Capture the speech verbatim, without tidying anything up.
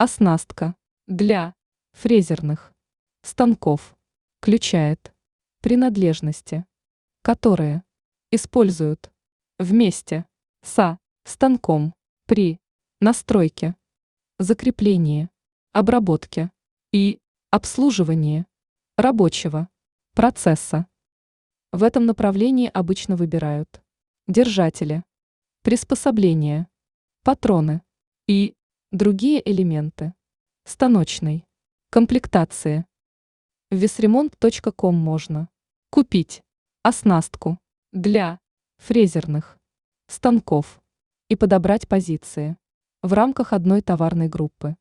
Оснастка для фрезерных станков включает принадлежности, которые используют вместе со станком при настройке, закреплении, обработке и обслуживании рабочего процесса. В этом направлении обычно выбирают держатели, приспособления, патроны и другие элементы станочной комплектации. В весремонт точка ком можно купить оснастку для фрезерных станков и подобрать позиции в рамках одной товарной группы.